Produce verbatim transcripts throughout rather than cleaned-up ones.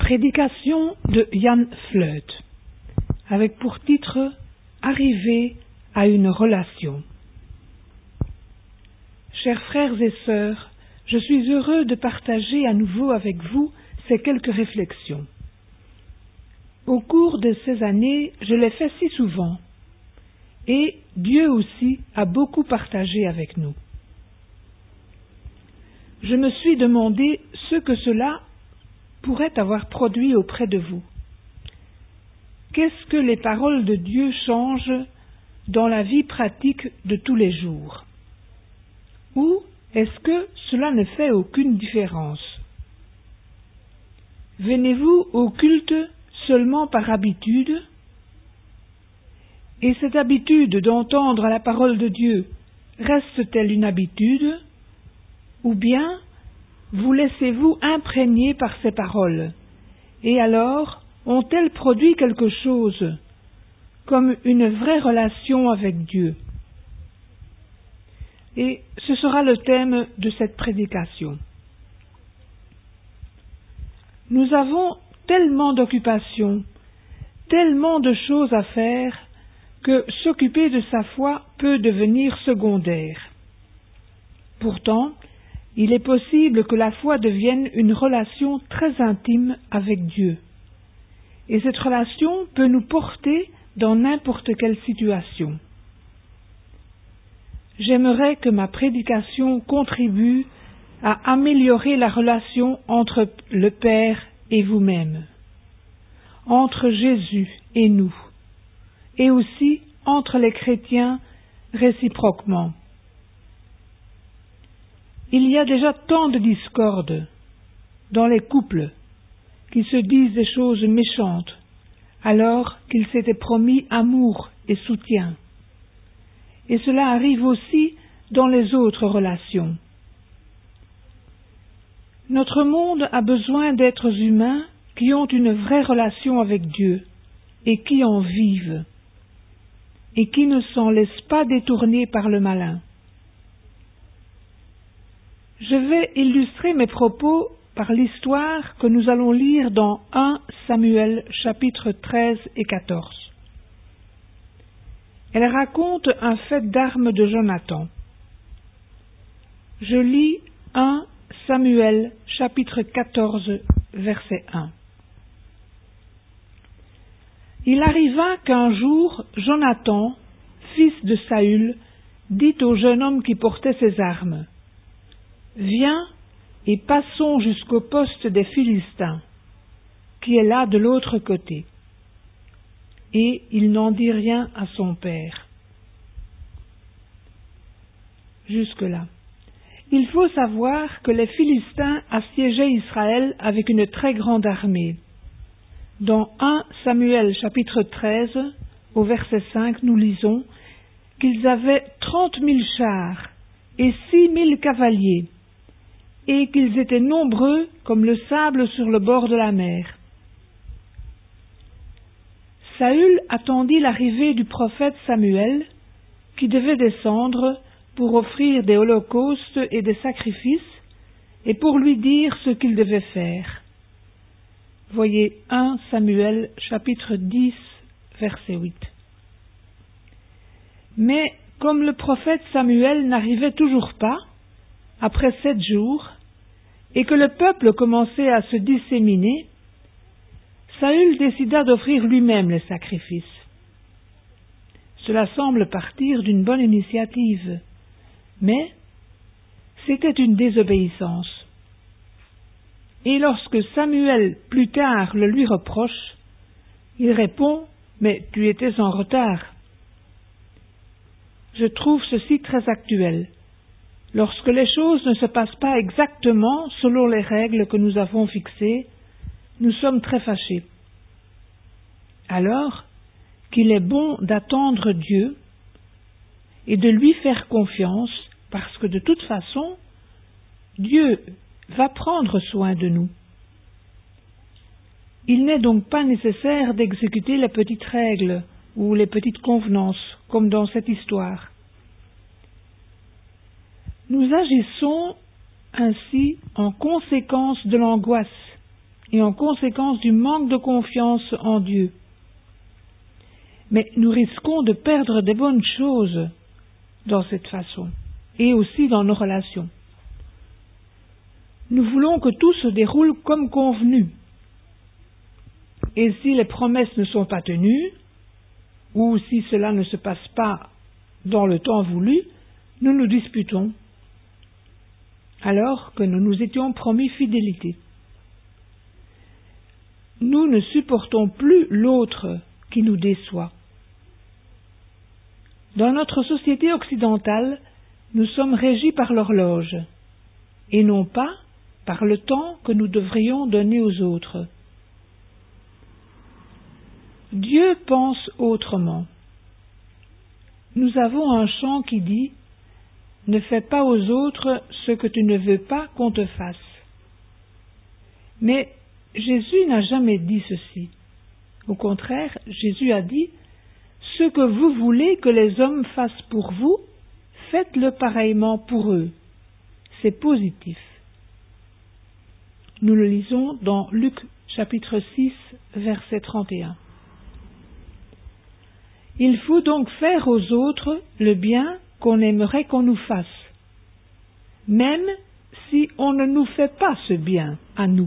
Prédication de Jan Fleut, avec pour titre « Arriver à une relation ». Chers frères et sœurs, je suis heureux de partager à nouveau avec vous ces quelques réflexions. Au cours de ces années, je l'ai fait si souvent, et Dieu aussi a beaucoup partagé avec nous. Je me suis demandé ce que cela pourrait avoir produit auprès de vous. Qu'est-ce que les paroles de Dieu changent dans la vie pratique de tous les jours? Ou est-ce que cela ne fait aucune différence? Venez-vous au culte seulement par habitude? Et cette habitude d'entendre la parole de Dieu reste-t-elle une habitude? Ou bien vous laissez-vous imprégner par ces paroles, et alors ont-elles produit quelque chose, comme une vraie relation avec Dieu? Et ce sera le thème de cette prédication. Nous avons tellement d'occupations, tellement de choses à faire, que s'occuper de sa foi peut devenir secondaire. Pourtant, il est possible que la foi devienne une relation très intime avec Dieu. Et cette relation peut nous porter dans n'importe quelle situation. J'aimerais que ma prédication contribue à améliorer la relation entre le Père et vous-même, entre Jésus et nous, et aussi entre les chrétiens réciproquement. Il y a déjà tant de discordes dans les couples qui se disent des choses méchantes alors qu'ils s'étaient promis amour et soutien. Et cela arrive aussi dans les autres relations. Notre monde a besoin d'êtres humains qui ont une vraie relation avec Dieu et qui en vivent et qui ne s'en laissent pas détourner par le malin. Je vais illustrer mes propos par l'histoire que nous allons lire dans un Samuel chapitre treize et quatorze. Elle raconte un fait d'armes de Jonathan. Je lis un Samuel chapitre quatorze verset un. Il arriva qu'un jour Jonathan, fils de Saül, dit au jeune homme qui portait ses armes: « Viens et passons jusqu'au poste des Philistins, qui est là de l'autre côté. » Et il n'en dit rien à son père. Jusque-là. Il faut savoir que les Philistins assiégeaient Israël avec une très grande armée. Dans un Samuel chapitre treize, au verset cinq, nous lisons qu'ils avaient trente mille chars et six mille cavaliers, et qu'ils étaient nombreux comme le sable sur le bord de la mer. Saül attendit l'arrivée du prophète Samuel, qui devait descendre pour offrir des holocaustes et des sacrifices, et pour lui dire ce qu'il devait faire. Voyez un Samuel chapitre dix, verset huit. Mais comme le prophète Samuel n'arrivait toujours pas, après sept jours, et que le peuple commençait à se disséminer, Saül décida d'offrir lui-même les sacrifices. Cela semble partir d'une bonne initiative, mais c'était une désobéissance. Et lorsque Samuel plus tard le lui reproche, il répond: « Mais tu étais en retard. » Je trouve ceci très actuel. Lorsque les choses ne se passent pas exactement selon les règles que nous avons fixées, nous sommes très fâchés. Alors qu'il est bon d'attendre Dieu et de lui faire confiance, parce que de toute façon, Dieu va prendre soin de nous. Il n'est donc pas nécessaire d'exécuter les petites règles ou les petites convenances, comme dans cette histoire. Nous agissons ainsi en conséquence de l'angoisse et en conséquence du manque de confiance en Dieu. Mais nous risquons de perdre des bonnes choses dans cette façon, et aussi dans nos relations. Nous voulons que tout se déroule comme convenu. Et si les promesses ne sont pas tenues, ou si cela ne se passe pas dans le temps voulu, nous nous disputons, alors que nous nous étions promis fidélité. Nous ne supportons plus l'autre qui nous déçoit. Dans notre société occidentale, nous sommes régis par l'horloge, et non pas par le temps que nous devrions donner aux autres. Dieu pense autrement. Nous avons un chant qui dit « Ne fais pas aux autres ce que tu ne veux pas qu'on te fasse ». Mais Jésus n'a jamais dit ceci. Au contraire, Jésus a dit « Ce que vous voulez que les hommes fassent pour vous, faites-le pareillement pour eux ». C'est positif. Nous le lisons dans Luc chapitre six, verset trente et un. Il faut donc faire aux autres le bien qu'on aimerait qu'on nous fasse, même si on ne nous fait pas ce bien à nous.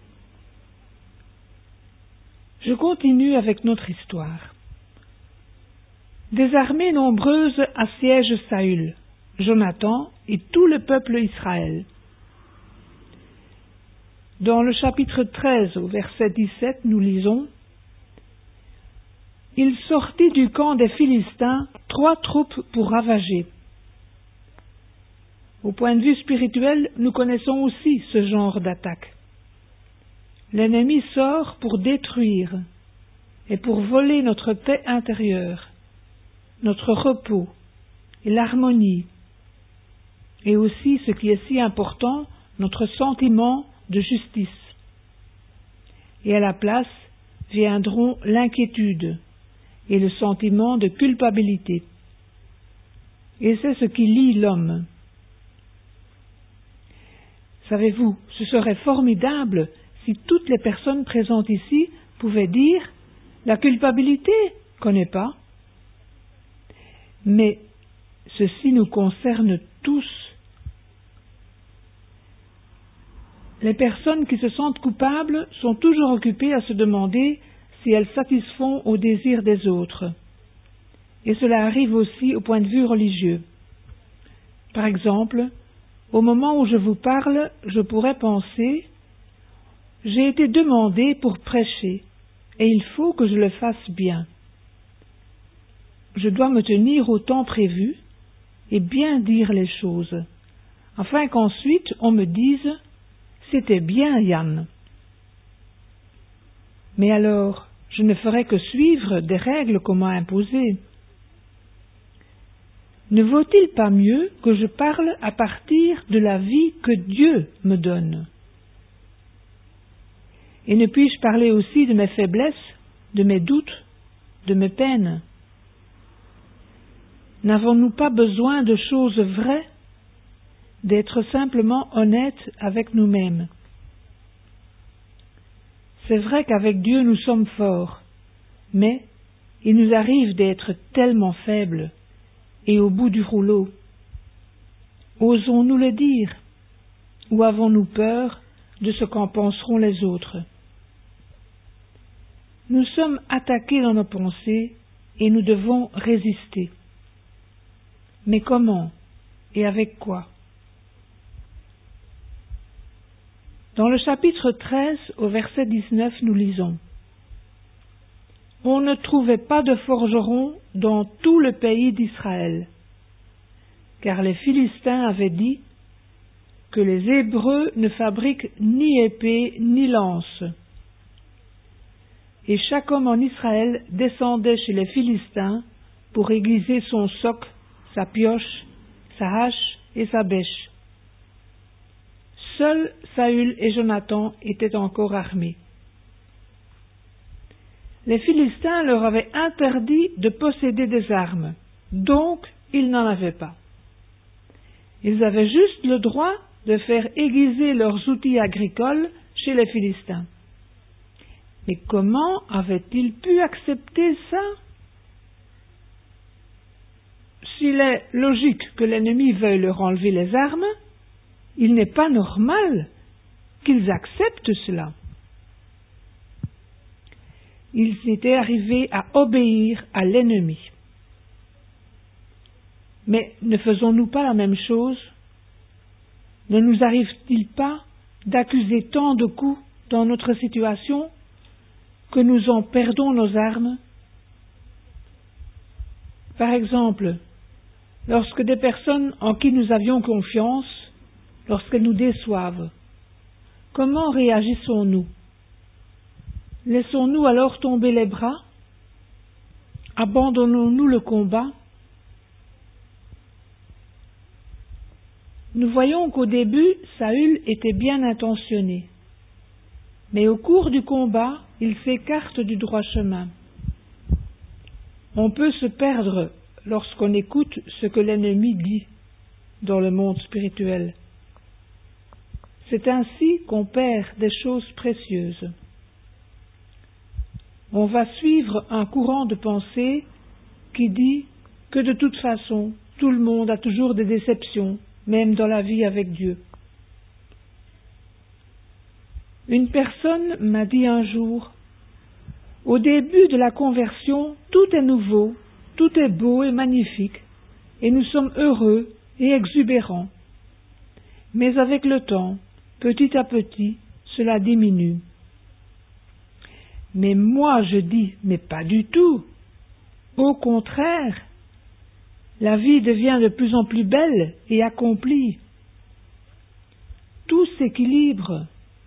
Je continue avec notre histoire. Des armées nombreuses assiègent Saül, Jonathan et tout le peuple Israël. Dans le chapitre treize, au verset dix-sept, nous lisons « Il sortit du camp des Philistins trois troupes pour ravager. » Au point de vue spirituel, nous connaissons aussi ce genre d'attaque. L'ennemi sort pour détruire et pour voler notre paix intérieure, notre repos et l'harmonie, et aussi, ce qui est si important, notre sentiment de justice. Et à la place viendront l'inquiétude et le sentiment de culpabilité. Et c'est ce qui lie l'homme. Savez-vous, ce serait formidable si toutes les personnes présentes ici pouvaient dire « La culpabilité, connais pas ». Mais ceci nous concerne tous. Les personnes qui se sentent coupables sont toujours occupées à se demander si elles satisfont aux désirs des autres. Et cela arrive aussi au point de vue religieux. Par exemple, au moment où je vous parle, je pourrais penser « J'ai été demandé pour prêcher, et il faut que je le fasse bien. Je dois me tenir au temps prévu et bien dire les choses, afin qu'ensuite on me dise « C'était bien, Yann ». Mais alors, je ne ferai que suivre des règles qu'on m'a imposées. Ne vaut-il pas mieux que je parle à partir de la vie que Dieu me donne? Et ne puis-je parler aussi de mes faiblesses, de mes doutes, de mes peines? N'avons-nous pas besoin de choses vraies, d'être simplement honnêtes avec nous-mêmes? C'est vrai qu'avec Dieu nous sommes forts, mais il nous arrive d'être tellement faibles et au bout du rouleau. Osons-nous le dire, ou avons-nous peur de ce qu'en penseront les autres? Nous sommes attaqués dans nos pensées et nous devons résister. Mais comment et avec quoi? Dans le chapitre treize, au verset dix-neuf, nous lisons « On ne trouvait pas de forgeron dans tout le pays d'Israël, car les Philistins avaient dit que les Hébreux ne fabriquent ni épée ni lance. Et chaque homme en Israël descendait chez les Philistins pour aiguiser son soc, sa pioche, sa hache et sa bêche. Seuls Saül et Jonathan étaient encore armés. Les Philistins leur avaient interdit de posséder des armes, donc ils n'en avaient pas. Ils avaient juste le droit de faire aiguiser leurs outils agricoles chez les Philistins. Mais comment avait-il pu accepter ça? S'il est logique que l'ennemi veuille leur enlever les armes, il n'est pas normal qu'ils acceptent cela. Ils étaient arrivés à obéir à l'ennemi. Mais ne faisons-nous pas la même chose? Ne nous arrive-t-il pas d'accuser tant de coups dans notre situation que nous en perdons nos armes? Par exemple, lorsque des personnes en qui nous avions confiance, lorsqu'elles nous déçoivent, comment réagissons-nous? Laissons-nous alors tomber les bras? Abandonnons-nous le combat? Nous voyons qu'au début, Saül était bien intentionné, mais au cours du combat, il s'écarte du droit chemin. On peut se perdre lorsqu'on écoute ce que l'ennemi dit dans le monde spirituel. C'est ainsi qu'on perd des choses précieuses. On va suivre un courant de pensée qui dit que de toute façon, tout le monde a toujours des déceptions, même dans la vie avec Dieu. Une personne m'a dit un jour, « Au début de la conversion, tout est nouveau, tout est beau et magnifique, et nous sommes heureux et exubérants. Mais avec le temps, petit à petit, cela diminue. » Mais moi je dis, mais pas du tout. Au contraire, la vie devient de plus en plus belle et accomplie. Tout s'équilibre.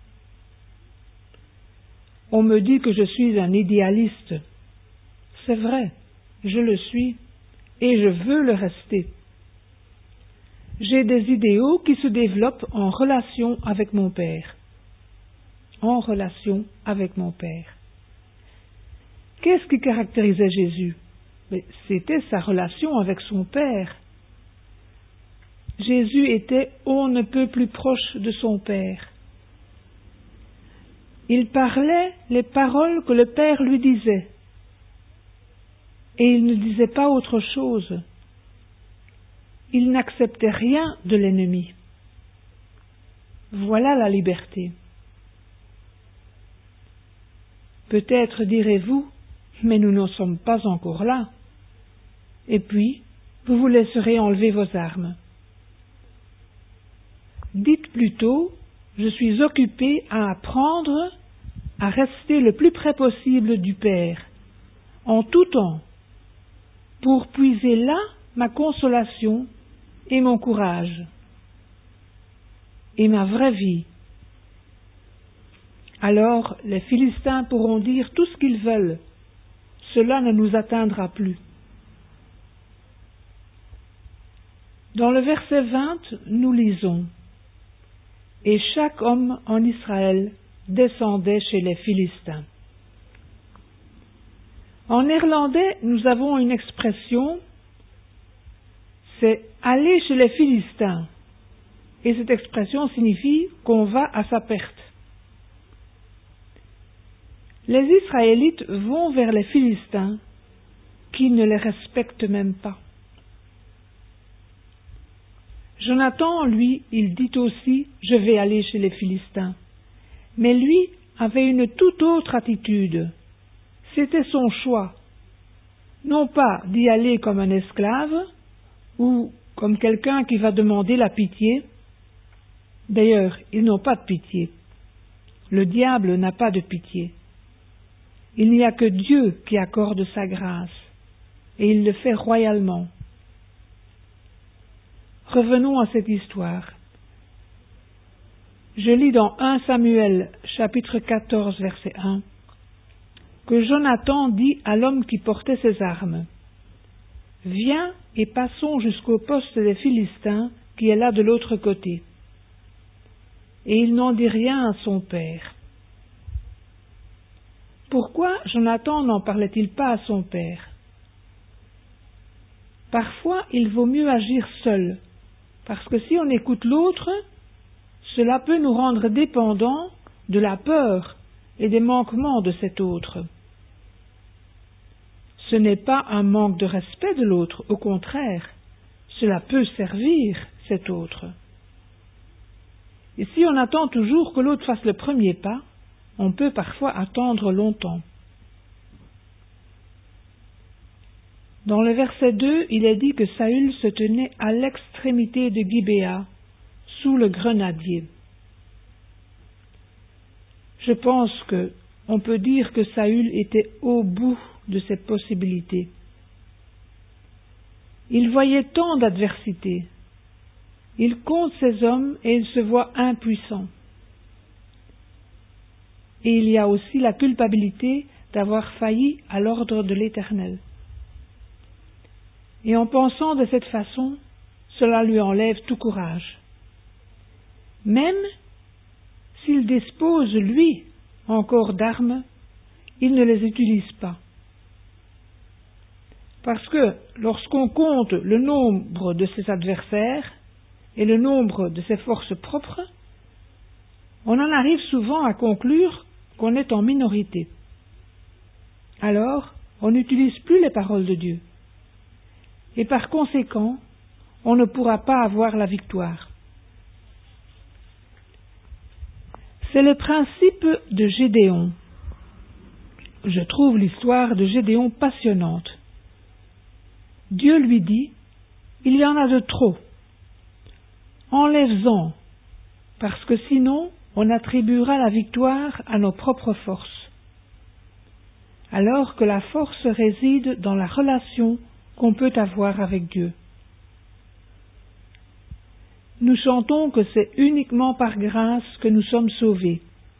On me dit que je suis un idéaliste. C'est vrai, je le suis, et je veux le rester. J'ai des idéaux qui se développent en relation avec mon Père. En relation avec mon Père. Qu'est-ce qui caractérisait Jésus? Mais c'était sa relation avec son Père. Jésus était on ne peut plus proche de son Père. Il parlait les paroles que le Père lui disait. Et il ne disait pas autre chose. Il n'acceptait rien de l'ennemi. Voilà la liberté. Peut-être direz-vous, mais nous n'en sommes pas encore là. Et puis, vous vous laisserez enlever vos armes. Dites plutôt, je suis occupé à apprendre à rester le plus près possible du Père, en tout temps, pour puiser là ma consolation et mon courage, et ma vraie vie. Alors les Philistins pourront dire tout ce qu'ils veulent, cela ne nous atteindra plus. Dans le verset vingt, nous lisons « Et chaque homme en Israël descendait chez les Philistins. » En néerlandais, nous avons une expression, c'est « aller chez les Philistins », et cette expression signifie qu'on va à sa perte. Les Israélites vont vers les Philistins, qui ne les respectent même pas. Jonathan, lui, il dit aussi « je vais aller chez les Philistins ». Mais lui avait une toute autre attitude. C'était son choix. Non pas d'y aller comme un esclave, ou comme quelqu'un qui va demander la pitié. D'ailleurs, ils n'ont pas de pitié. Le diable n'a pas de pitié. Il n'y a que Dieu qui accorde sa grâce, et il le fait royalement. Revenons à cette histoire. Je lis dans premier Samuel, chapitre quatorze, verset un, que Jonathan dit à l'homme qui portait ses armes, « Viens et passons jusqu'au poste des Philistins qui est là de l'autre côté. » Et il n'en dit rien à son père. Pourquoi Jonathan n'en parlait-il pas à son père? Parfois, il vaut mieux agir seul, parce que si on écoute l'autre, cela peut nous rendre dépendants de la peur et des manquements de cet autre. Ce n'est pas un manque de respect de l'autre, au contraire, cela peut servir cet autre. Et si on attend toujours que l'autre fasse le premier pas, on peut parfois attendre longtemps. Dans le verset deux, il est dit que Saül se tenait à l'extrémité de Gibéa, sous le grenadier. Je pense que on peut dire que Saül était au bout de ses possibilités. Il voyait tant d'adversité. Il compte ses hommes et il se voit impuissant. Et il y a aussi la culpabilité d'avoir failli à l'ordre de l'Éternel. Et en pensant de cette façon, cela lui enlève tout courage. Même s'il dispose, lui, encore d'armes, il ne les utilise pas. Parce que lorsqu'on compte le nombre de ses adversaires et le nombre de ses forces propres, on en arrive souvent à conclure qu'on est en minorité. Alors, on n'utilise plus les paroles de Dieu. Et par conséquent, on ne pourra pas avoir la victoire. C'est le principe de Gédéon. Je trouve l'histoire de Gédéon passionnante. Dieu lui dit, « Il y en a de trop. Enlève-en, parce que sinon on attribuera la victoire à nos propres forces. » Alors que la force réside dans la relation qu'on peut avoir avec Dieu. Nous chantons que c'est uniquement par grâce que nous sommes sauvés.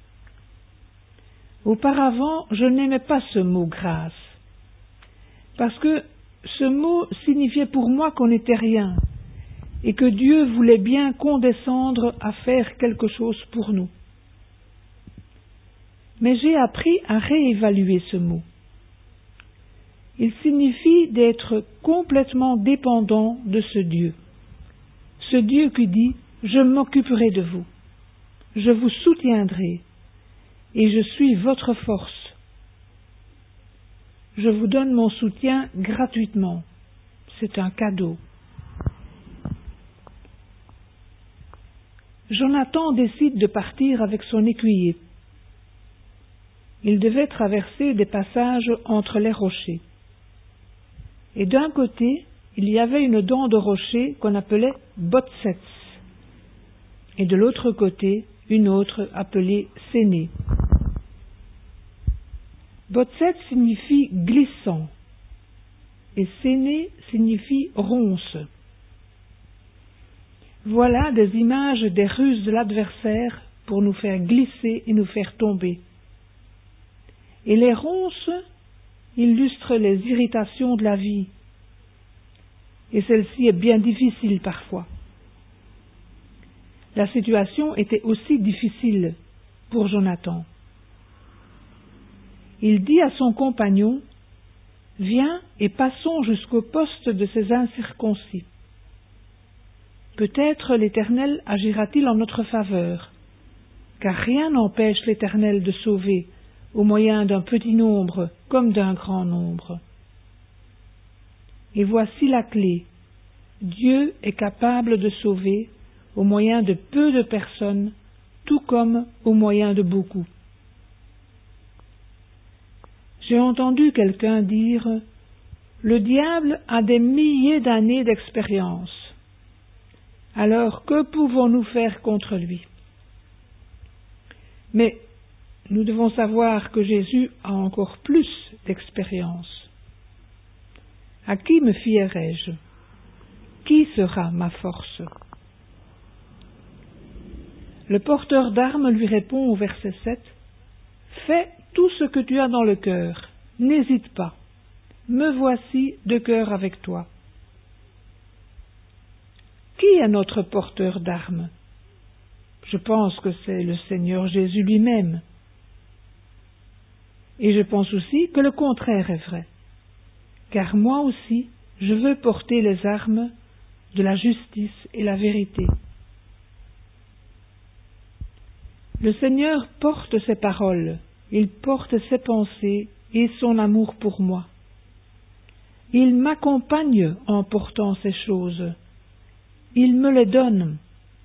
Auparavant, je n'aimais pas ce mot « grâce », parce que ce mot signifiait pour moi qu'on n'était rien, et que Dieu voulait bien condescendre à faire quelque chose pour nous. Mais j'ai appris à réévaluer ce mot. Il signifie d'être complètement dépendant de ce Dieu. Ce Dieu qui dit « Je m'occuperai de vous, je vous soutiendrai, et je suis votre force. Je vous donne mon soutien gratuitement. C'est un cadeau. » Jonathan décide de partir avec son écuyer. Il devait traverser des passages entre les rochers. Et d'un côté, il y avait une dent de rocher qu'on appelait Botsets, et de l'autre côté, une autre appelée Séné. Botsets signifie glissant, et Séné signifie ronce. Voilà des images des ruses de l'adversaire pour nous faire glisser et nous faire tomber. Et les ronces illustrent les irritations de la vie. Et celle-ci est bien difficile parfois. La situation était aussi difficile pour Jonathan. Il dit à son compagnon, « Viens et passons jusqu'au poste de ces incirconcis. Peut-être l'Éternel agira-t-il en notre faveur, car rien n'empêche l'Éternel de sauver au moyen d'un petit nombre comme d'un grand nombre. Et voici la clé. Dieu est capable de sauver au moyen de peu de personnes, tout comme au moyen de beaucoup. » J'ai entendu quelqu'un dire « Le diable a des milliers d'années d'expérience. Alors que pouvons-nous faire contre lui ?» Mais nous devons savoir que Jésus a encore plus d'expérience. À qui me fierai-je? Qui sera ma force? Le porteur d'armes lui répond au verset sept, « Fais tout ce que tu as dans le cœur, n'hésite pas, me voici de cœur avec toi. » Qui est notre porteur d'armes? Je pense que c'est le Seigneur Jésus lui-même. Et je pense aussi que le contraire est vrai, car moi aussi, je veux porter les armes de la justice et la vérité. Le Seigneur porte ses paroles, il porte ses pensées et son amour pour moi. Il m'accompagne en portant ces choses. Il me les donne.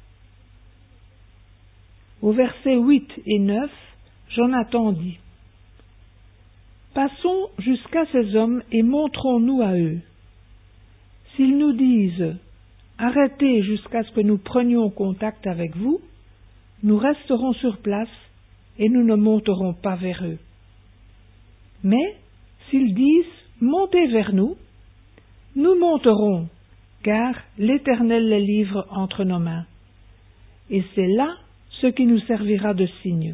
Au verset huit et neuf, Jonathan dit: Passons jusqu'à ces hommes et montrons-nous à eux. S'ils nous disent: Arrêtez jusqu'à ce que nous prenions contact avec vous, nous resterons sur place et nous ne monterons pas vers eux. Mais s'ils disent: Montez vers nous, nous monterons, car l'Éternel les livre entre nos mains. Et c'est là ce qui nous servira de signe.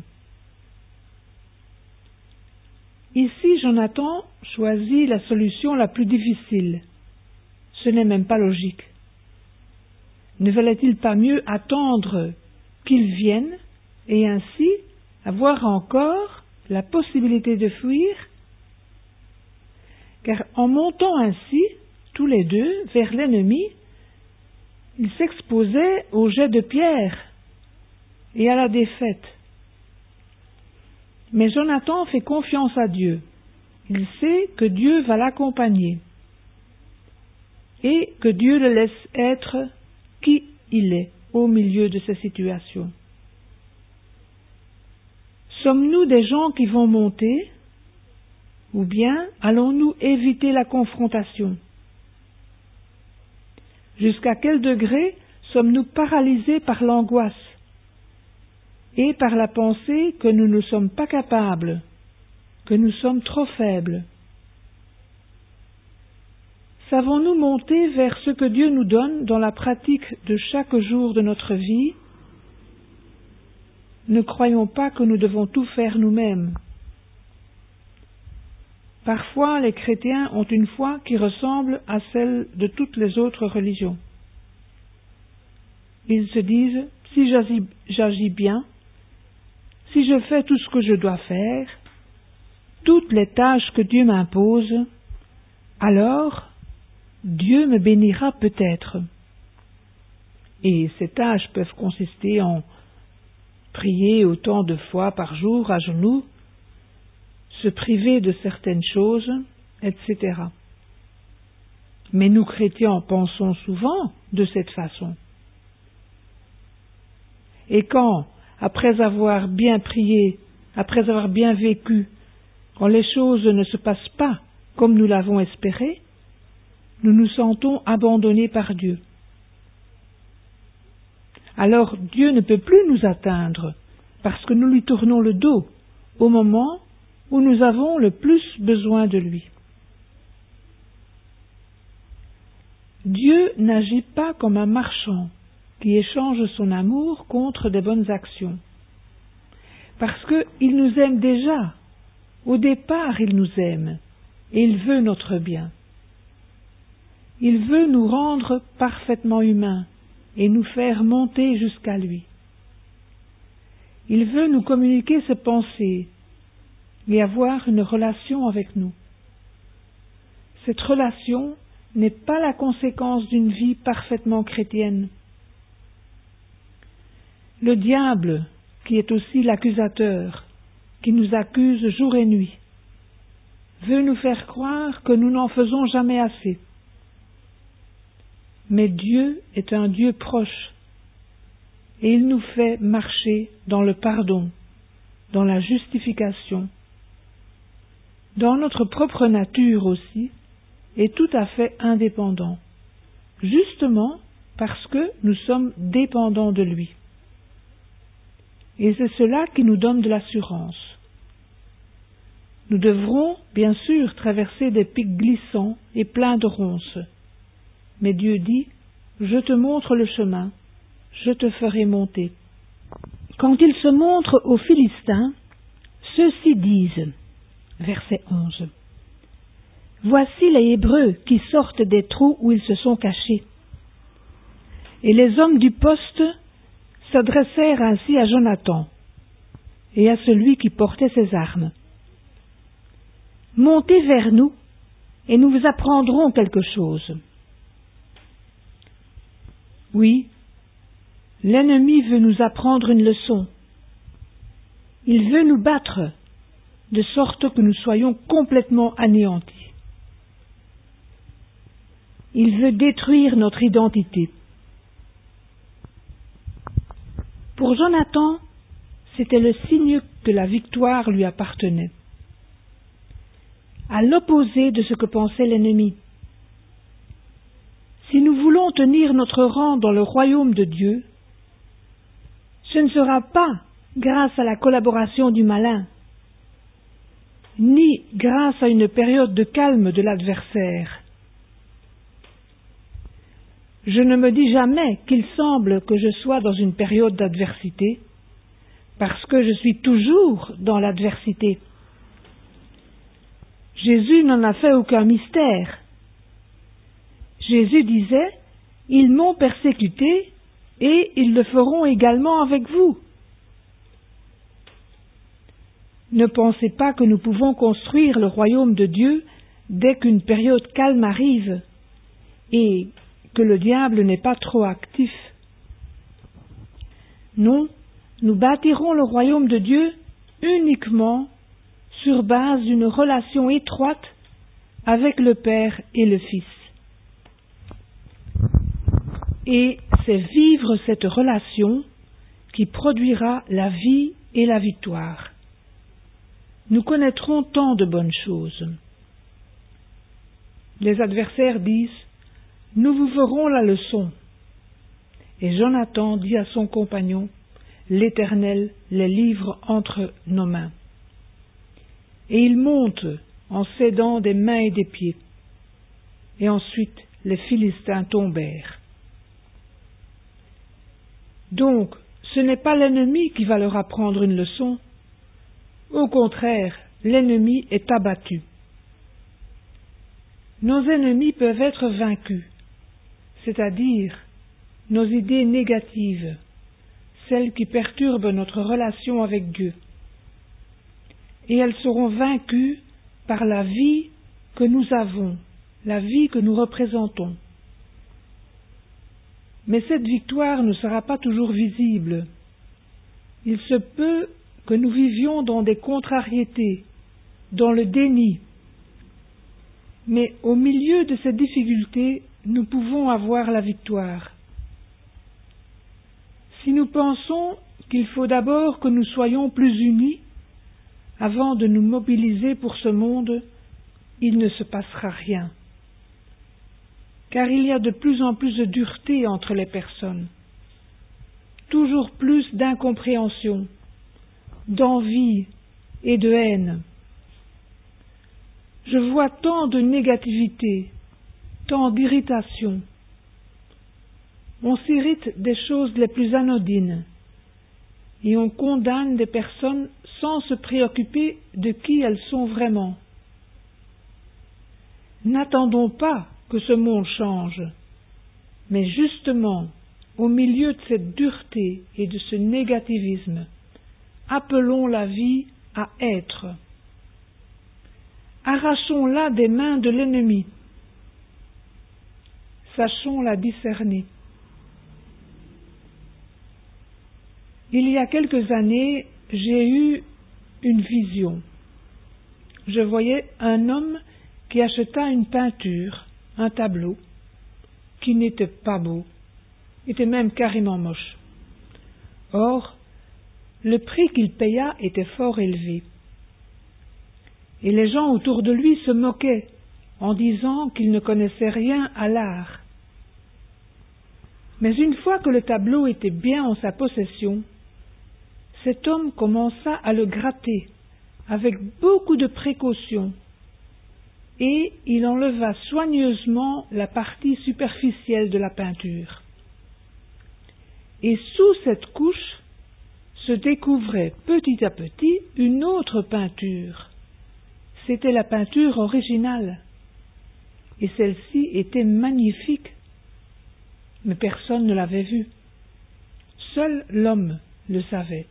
Ici, Jonathan choisit la solution la plus difficile. Ce n'est même pas logique. Ne valait-il pas mieux attendre qu'ils viennent et ainsi avoir encore la possibilité de fuir? Car en montant ainsi, tous les deux, vers l'ennemi, ils s'exposaient au jet de pierre et à la défaite. Mais Jonathan fait confiance à Dieu. Il sait que Dieu va l'accompagner et que Dieu le laisse être qui il est au milieu de ces situations. Sommes-nous des gens qui vont monter, ou bien allons-nous éviter la confrontation? Jusqu'à quel degré sommes-nous paralysés par l'angoisse et par la pensée que nous ne sommes pas capables, que nous sommes trop faibles? Savons-nous monter vers ce que Dieu nous donne dans la pratique de chaque jour de notre vie? Ne croyons pas que nous devons tout faire nous-mêmes. Parfois, les chrétiens ont une foi qui ressemble à celle de toutes les autres religions. Ils se disent: si j'agis, j'agis bien, si je fais tout ce que je dois faire, toutes les tâches que Dieu m'impose, alors Dieu me bénira peut-être. Et ces tâches peuvent consister en prier autant de fois par jour à genoux, se priver de certaines choses, et cetera. Mais nous chrétiens pensons souvent de cette façon. Et quand, après avoir bien prié, après avoir bien vécu, quand les choses ne se passent pas comme nous l'avons espéré, nous nous sentons abandonnés par Dieu. Alors Dieu ne peut plus nous atteindre, parce que nous lui tournons le dos au moment où nous avons le plus besoin de lui. Dieu n'agit pas comme un marchand qui échange son amour contre des bonnes actions, parce qu'il nous aime déjà. Au départ, il nous aime et il veut notre bien. Il veut nous rendre parfaitement humains et nous faire monter jusqu'à lui. Il veut nous communiquer ses pensées et avoir une relation avec nous. Cette relation n'est pas la conséquence d'une vie parfaitement chrétienne. Le diable, qui est aussi l'accusateur, qui nous accuse jour et nuit, veut nous faire croire que nous n'en faisons jamais assez. Mais Dieu est un Dieu proche, et il nous fait marcher dans le pardon, dans la justification, dans notre propre nature aussi, et tout à fait indépendant, justement parce que nous sommes dépendants de lui. Et c'est cela qui nous donne de l'assurance. Nous devrons, bien sûr, traverser des pics glissants et pleins de ronces. Mais Dieu dit: je te montre le chemin, je te ferai monter. Quand il se montre aux Philistins, ceux-ci disent, verset onze, voici les Hébreux qui sortent des trous où ils se sont cachés. Et les hommes du poste s'adressèrent ainsi à Jonathan et à celui qui portait ses armes. Montez vers nous, et nous vous apprendrons quelque chose. Oui, l'ennemi veut nous apprendre une leçon. Il veut nous battre, de sorte que nous soyons complètement anéantis. Il veut détruire notre identité. Pour Jonathan, c'était le signe que la victoire lui appartenait. À l'opposé de ce que pensait l'ennemi. Si nous voulons tenir notre rang dans le royaume de Dieu, ce ne sera pas grâce à la collaboration du malin, ni grâce à une période de calme de l'adversaire. Je ne me dis jamais qu'il semble que je sois dans une période d'adversité, parce que je suis toujours dans l'adversité. Jésus n'en a fait aucun mystère. Jésus disait, « Ils m'ont persécuté et ils le feront également avec vous. » Ne pensez pas que nous pouvons construire le royaume de Dieu dès qu'une période calme arrive et que le diable n'est pas trop actif. Non, nous bâtirons le royaume de Dieu uniquement sur base d'une relation étroite avec le Père et le Fils. Et c'est vivre cette relation qui produira la vie et la victoire. Nous connaîtrons tant de bonnes choses. Les adversaires disent, « Nous vous ferons la leçon. » Et Jonathan dit à son compagnon, « L'Éternel les livre entre nos mains. » Et il monte en s'aidant des mains et des pieds. Et ensuite les Philistins tombèrent. Donc, ce n'est pas l'ennemi qui va leur apprendre une leçon. Au contraire, l'ennemi est abattu. Nos ennemis peuvent être vaincus, c'est-à-dire nos idées négatives, celles qui perturbent notre relation avec Dieu. Et elles seront vaincues par la vie que nous avons, la vie que nous représentons. Mais cette victoire ne sera pas toujours visible. Il se peut que nous vivions dans des contrariétés, dans le déni. Mais au milieu de ces difficultés, nous pouvons avoir la victoire. Si nous pensons qu'il faut d'abord que nous soyons plus unis, avant de nous mobiliser pour ce monde, il ne se passera rien. Car il y a de plus en plus de dureté entre les personnes, toujours plus d'incompréhension, d'envie et de haine. Je vois tant de négativité, tant d'irritation. On s'irrite des choses les plus anodines et on condamne des personnes sans se préoccuper de qui elles sont vraiment. N'attendons pas que ce monde change, mais justement, au milieu de cette dureté et de ce négativisme, appelons la vie à être. Arrachons-la des mains de l'ennemi. Sachons la discerner. Il y a quelques années, j'ai eu une vision. Je voyais un homme qui acheta une peinture, un tableau, qui n'était pas beau, était même carrément moche. Or, le prix qu'il paya était fort élevé. Et les gens autour de lui se moquaient en disant qu'il ne connaissait rien à l'art. Mais une fois que le tableau était bien en sa possession, cet homme commença à le gratter avec beaucoup de précaution et il enleva soigneusement la partie superficielle de la peinture. Et sous cette couche se découvrait petit à petit une autre peinture. C'était la peinture originale et celle-ci était magnifique, mais personne ne l'avait vue. Seul l'homme le savait.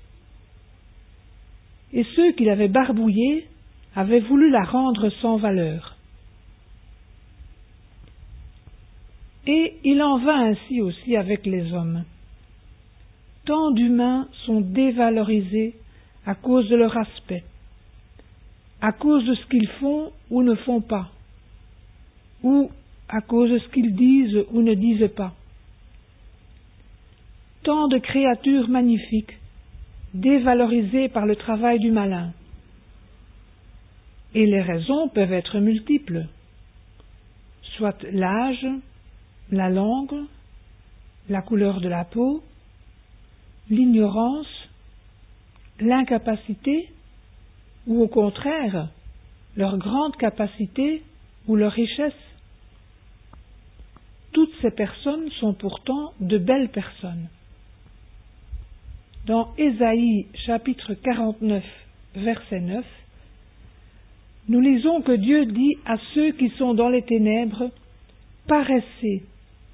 Et ceux qui l'avaient barbouillée avaient voulu la rendre sans valeur. Et il en va ainsi aussi avec les hommes. Tant d'humains sont dévalorisés à cause de leur aspect. à cause de ce qu'ils font ou ne font pas, ou à cause de ce qu'ils disent ou ne disent pas. Tant de créatures magnifiques, dévalorisées par le travail du malin. Et les raisons peuvent être multiples, soit l'âge, la langue, la couleur de la peau, l'ignorance, l'incapacité, ou au contraire, leur grande capacité ou leur richesse. Toutes ces personnes sont pourtant de belles personnes. Dans Ésaïe chapitre quarante-neuf, verset neuf, nous lisons que Dieu dit à ceux qui sont dans les ténèbres, « Paraissez,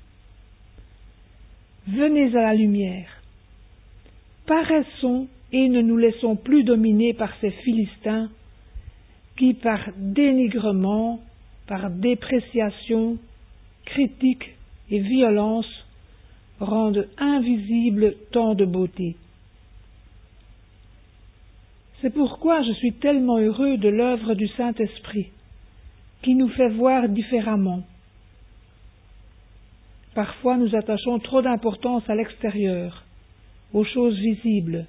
venez à la lumière, paraissons et ne nous laissons plus dominer par ces Philistins qui, par dénigrement, par dépréciation, critique et violence, rendent invisible tant de beauté. » C'est pourquoi je suis tellement heureux de l'œuvre du Saint-Esprit, qui nous fait voir différemment. Parfois nous attachons trop d'importance à l'extérieur, aux choses visibles.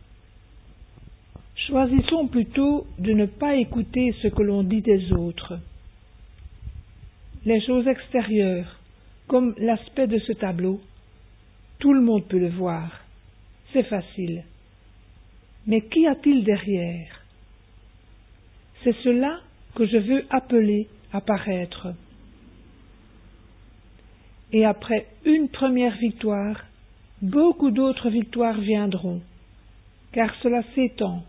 Choisissons plutôt de ne pas écouter ce que l'on dit des autres. Les choses extérieures, comme l'aspect de ce tableau, tout le monde peut le voir, c'est facile. Mais qu'y a-t-il derrière? C'est cela que je veux appeler à paraître. Et après une première victoire, beaucoup d'autres victoires viendront, car cela s'étend.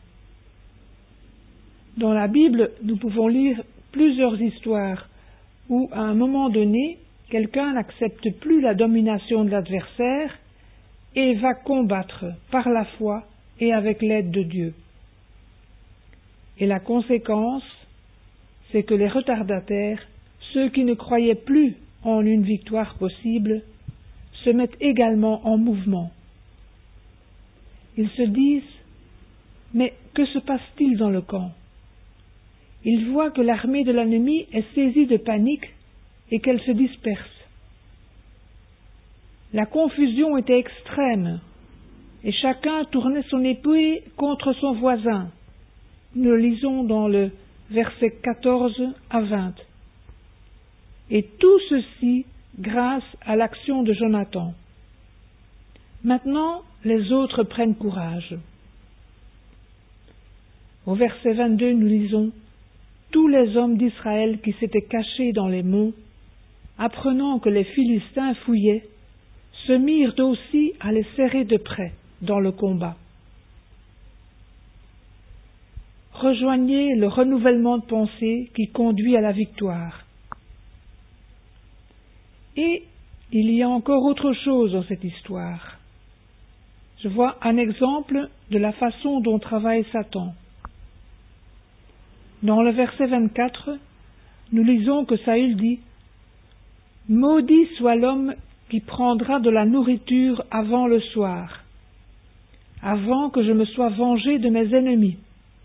Dans la Bible, nous pouvons lire plusieurs histoires où, à un moment donné, quelqu'un n'accepte plus la domination de l'adversaire et va combattre par la foi et avec l'aide de Dieu. Et la conséquence, c'est que les retardataires, ceux qui ne croyaient plus en une victoire possible, se mettent également en mouvement. Ils se disent « Mais que se passe-t-il dans le camp ?» Ils voient que l'armée de l'ennemi est saisie de panique et qu'elle se disperse. La confusion était extrême, et chacun tournait son épée contre son voisin. Nous le lisons dans le verset quatorze à vingt. Et tout ceci grâce à l'action de Jonathan. Maintenant, les autres prennent courage. Au verset vingt-deux, nous lisons « Tous les hommes d'Israël qui s'étaient cachés dans les monts, apprenant que les Philistins fouillaient, se mirent aussi à les serrer de près dans le combat. » Rejoignez le renouvellement de pensée qui conduit à la victoire. Et il y a encore autre chose dans cette histoire. Je vois un exemple de la façon dont travaille Satan. Dans le verset vingt-quatre, nous lisons que Saül dit « Maudit soit l'homme qui prendra de la nourriture avant le soir, avant que je me sois vengé de mes ennemis. »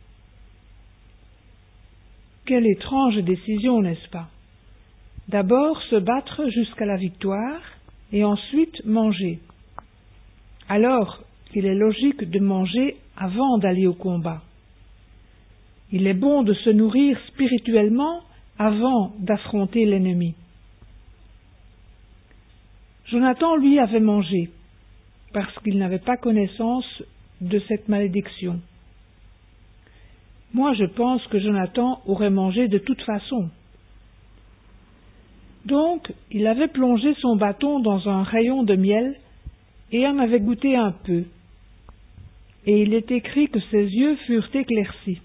Quelle étrange décision, n'est-ce pas? D'abord se battre jusqu'à la victoire et ensuite manger. Alors qu'il est logique de manger avant d'aller au combat. Il est bon de se nourrir spirituellement avant d'affronter l'ennemi. Jonathan, lui, avait mangé, parce qu'il n'avait pas connaissance de cette malédiction. Moi, je pense que Jonathan aurait mangé de toute façon. Donc, il avait plongé son bâton dans un rayon de miel et en avait goûté un peu. Et il est écrit que ses yeux furent éclaircis.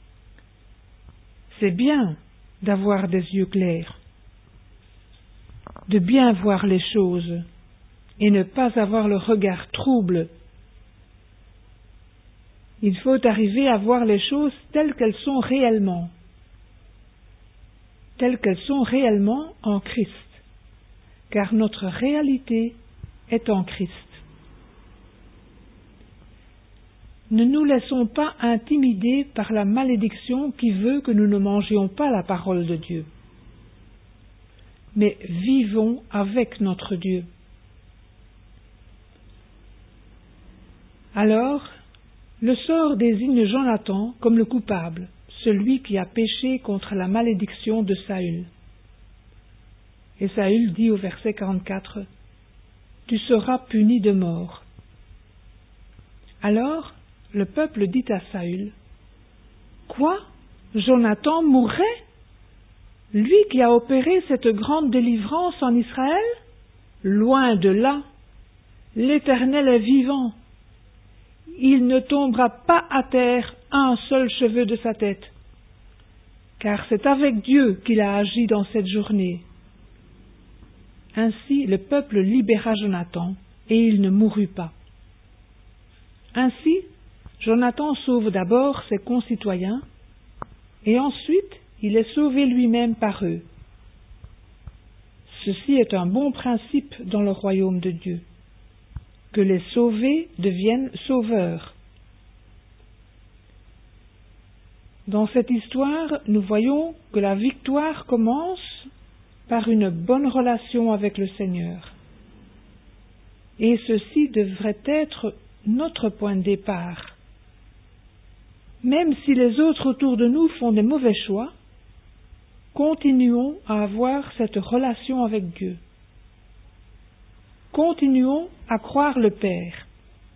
C'est bien d'avoir des yeux clairs, de bien voir les choses et ne pas avoir le regard trouble. Il faut arriver à voir les choses telles qu'elles sont réellement, telles qu'elles sont réellement en Christ, car notre réalité est en Christ. ne nous laissons pas intimider par la malédiction qui veut que nous ne mangions pas la parole de Dieu, mais vivons avec notre Dieu. Alors, le sort désigne Jonathan comme le coupable, celui qui a péché contre la malédiction de Saül. Et Saül dit au verset quarante-quatre, « Tu seras puni de mort. » Alors, le peuple dit à Saül, « Quoi? Jonathan mourrait? Lui qui a opéré cette grande délivrance en Israël? Loin de là, l'Éternel est vivant. Il ne tombera pas à terre un seul cheveu de sa tête, car c'est avec Dieu qu'il a agi dans cette journée. » Ainsi le peuple libéra Jonathan, et il ne mourut pas. Ainsi, Jonathan sauve d'abord ses concitoyens, et ensuite il est sauvé lui-même par eux. Ceci est un bon principe dans le royaume de Dieu, que les sauvés deviennent sauveurs. Dans cette histoire, nous voyons que la victoire commence par une bonne relation avec le Seigneur. Et ceci devrait être notre point de départ. Même si les autres autour de nous font des mauvais choix, continuons à avoir cette relation avec Dieu. Continuons à croire le Père.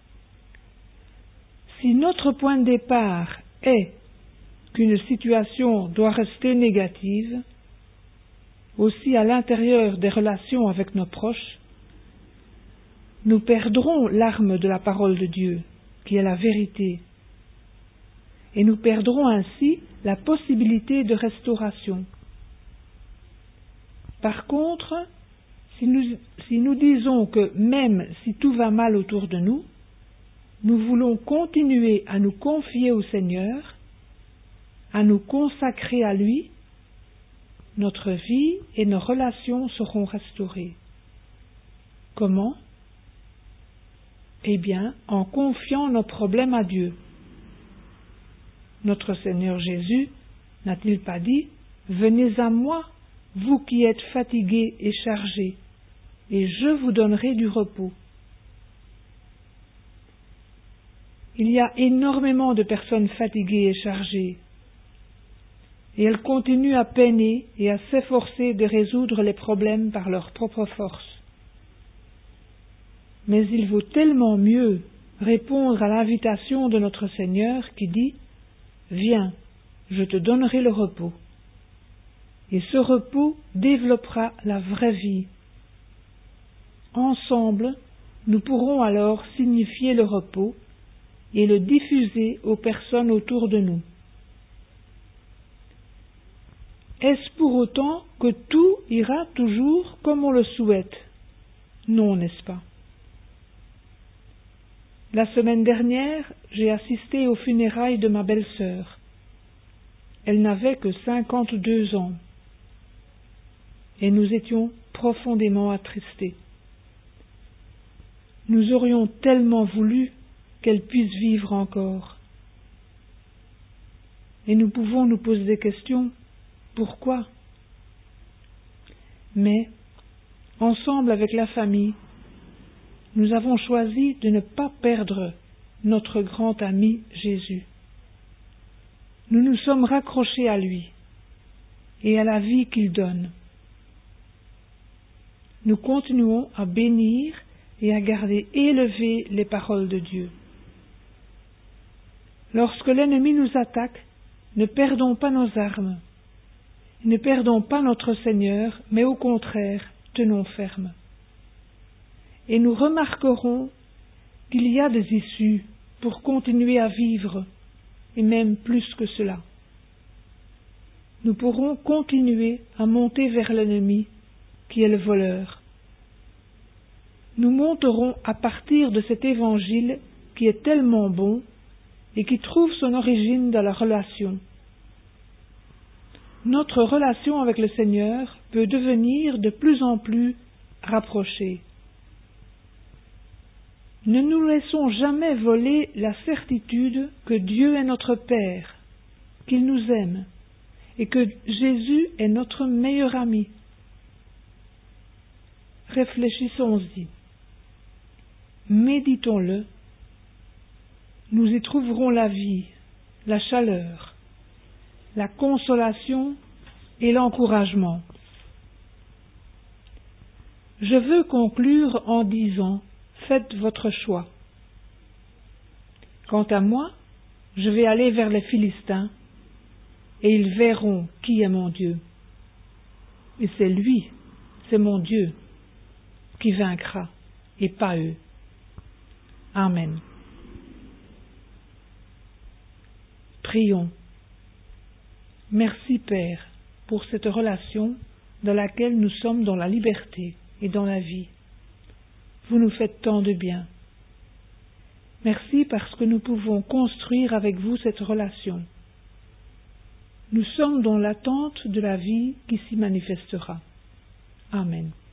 Si notre point de départ est qu'une situation doit rester négative, aussi à l'intérieur des relations avec nos proches, nous perdrons l'arme de la parole de Dieu, qui est la vérité, et nous perdrons ainsi la possibilité de restauration. Par contre, si nous, si nous disons que même si tout va mal autour de nous, nous voulons continuer à nous confier au Seigneur, à nous consacrer à lui, notre vie et nos relations seront restaurées. Comment? Eh bien, en confiant nos problèmes à Dieu. Notre Seigneur Jésus n'a-t-il pas dit « Venez à moi, vous qui êtes fatigués et chargés, et je vous donnerai du repos. » Il y a énormément de personnes fatiguées et chargées, et elles continuent à peiner et à s'efforcer de résoudre les problèmes par leur propre force. Mais il vaut tellement mieux répondre à l'invitation de notre Seigneur qui dit « Viens, je te donnerai le repos. » Et ce repos développera la vraie vie. Ensemble, nous pourrons alors signifier le repos et le diffuser aux personnes autour de nous. Est-ce pour autant que tout ira toujours comme on le souhaite? Non, n'est-ce pas? La semaine dernière, j'ai assisté aux funérailles de ma belle-sœur. Elle n'avait que cinquante-deux ans. Et nous étions profondément attristés. Nous aurions tellement voulu qu'elle puisse vivre encore. Et nous pouvons nous poser des questions. Pourquoi? Mais, ensemble avec la famille, nous avons choisi de ne pas perdre notre grand ami Jésus. Nous nous sommes raccrochés à lui et à la vie qu'il donne. Nous continuons à bénir et à garder élevées les paroles de Dieu. Lorsque l'ennemi nous attaque, ne perdons pas nos armes. Ne perdons pas notre Seigneur, mais au contraire, tenons ferme. Et nous remarquerons qu'il y a des issues pour continuer à vivre, et même plus que cela. Nous pourrons continuer à monter vers l'ennemi, qui est le voleur. Nous monterons à partir de cet évangile qui est tellement bon et qui trouve son origine dans la relation. Notre relation avec le Seigneur peut devenir de plus en plus rapprochée. Ne nous laissons jamais voler la certitude que Dieu est notre Père, qu'il nous aime et que Jésus est notre meilleur ami. Réfléchissons-y, méditons-le, nous y trouverons la vie, la chaleur, la consolation et l'encouragement. Je veux conclure en disant: faites votre choix. Quant à moi, je vais aller vers les Philistins, et ils verront qui est mon Dieu. Et c'est lui, c'est mon Dieu, qui vaincra, et pas eux. Amen. Prions. Merci Père pour cette relation dans laquelle nous sommes dans la liberté et dans la vie. Vous nous faites tant de bien. Merci parce que nous pouvons construire avec vous cette relation. Nous sommes dans l'attente de la vie qui s'y manifestera. Amen.